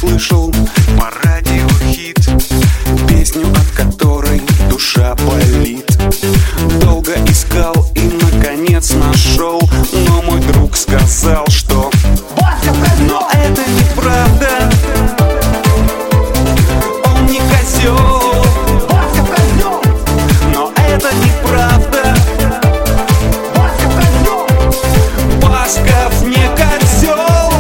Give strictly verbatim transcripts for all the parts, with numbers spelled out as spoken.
услышал по радио хит, песню, от которой душа болит. Долго искал и наконец нашел, но мой друг сказал, что но это неправда, он не козел. Но это неправда, Басков не козел.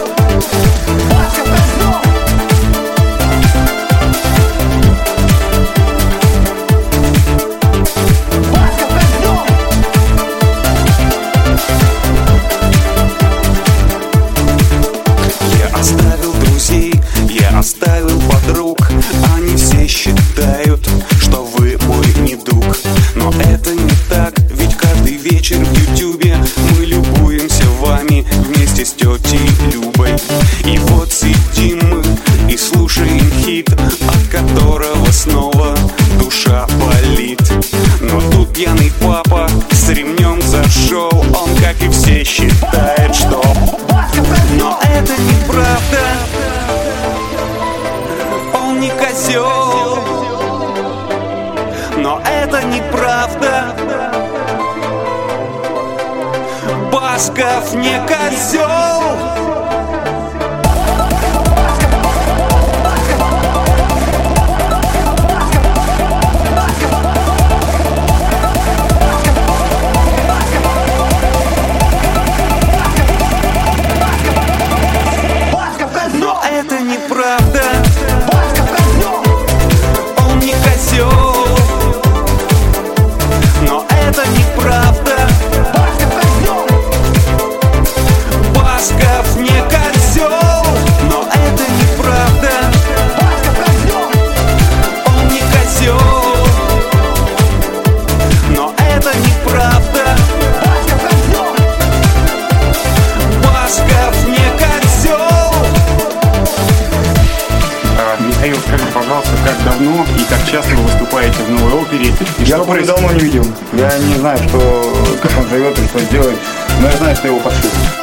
Я оставил друзей, я оставил подруг, они все считают, что вы мой недуг. Но это не так, ведь каждый вечер в ютубе мы любуемся вами вместе с тетей Любой. И вот сидим мы и слушаем хит, от которого снова душа болит. Но тут пьяный папа с ремнем зашел, он, как и все, считает, что но это неправда, он не козел. Но это неправда, Басков не козел. Но это неправда, он не козел. Но это неправда, Басков не козел. Но это неправда, он не козел. Но это неправда, Басков не козел. Михаил, скажи, пожалуйста, как давно и как часто вы выступаете в новой опере? И Я что оперу проис- давно не видел. Я не знаю, что, как он живет и что делает, но я знаю, что его подшили.